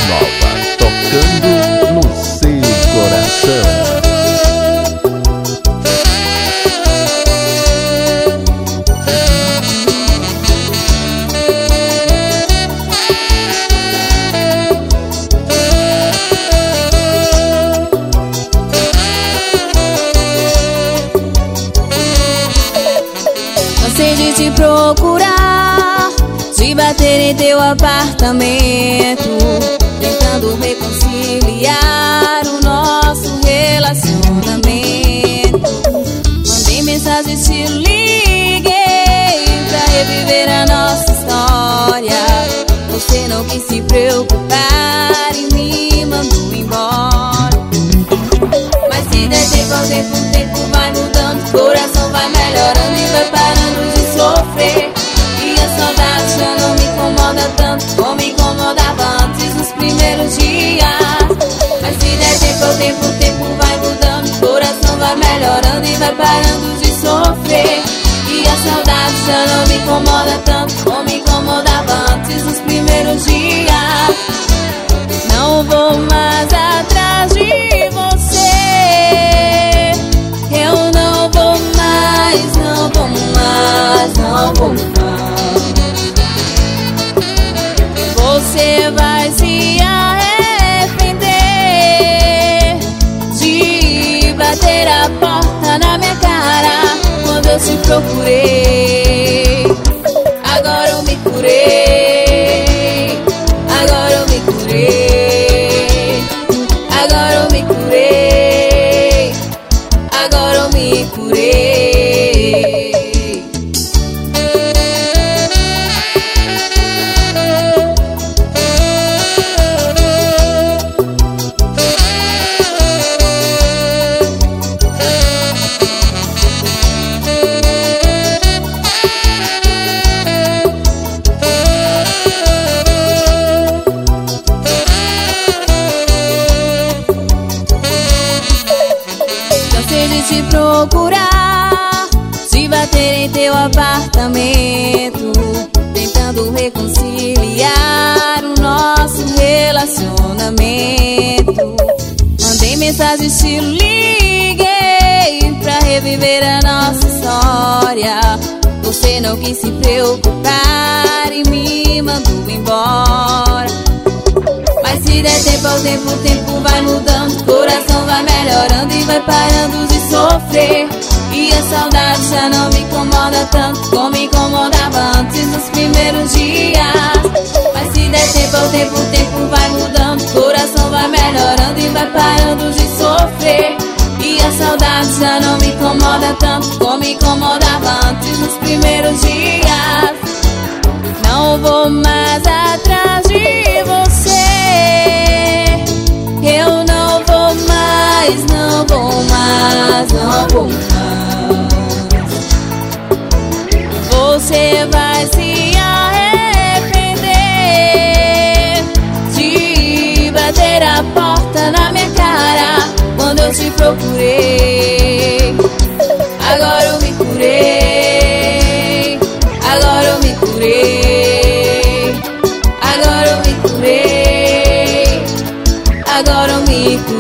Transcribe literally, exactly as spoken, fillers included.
Nova, tocando no seu coração. Cansei de te procurar, de bater em teu apartamento, tentando reconciliar o nosso relacionamento. Mandei mensagem, te liguei pra reviver a nossa história. Você não quis se preocupar e me mandou embora. Mas se der tempo ao tempo, o tempo vai mudando, o coração vai melhorando e vai parando de sofrer. E a saudade já não me incomoda tanto como incomodava antes nos primeiros dias. Mas se der tempo ao tempo, o tempo vai mudando, o coração vai melhorando e vai parando de sofrer. E a saudade já não me incomoda tanto como incomodava antes nos primeiros dias. Não vou mais atrás de você, eu não vou mais, não vou mais, não vou mais. Você vai se arrepender de bater a porta na minha cara quando eu te procurei. Agora eu me curei, agora eu me curei, agora eu me curei, agora eu me curei. Cansei de te procurar, de bater em teu apartamento, tentando reconciliar o nosso relacionamento. Mandei mensagem, te liguei pra reviver a nossa história. Você não quis se preocupar e me mandou embora. Mas se der tempo ao tempo, o tempo vai mudando, o coração vai melhorando e vai parando de sofrer. E a saudade já não me incomoda tanto como incomodava antes nos primeiros dias. Mas se der tempo ao tempo, o tempo vai mudando, o coração vai melhorando e vai parando de sofrer. E a saudade já não me incomoda tanto como incomodava antes nos primeiros dias. Não vou mais atrás de você, eu não vou mais, não vou mais, não vou mais. Você vai se arrepender de bater a porta na minha cara quando eu te procurei. Agora eu me curei, agora eu me curei, agora eu me curei, agora eu me curei.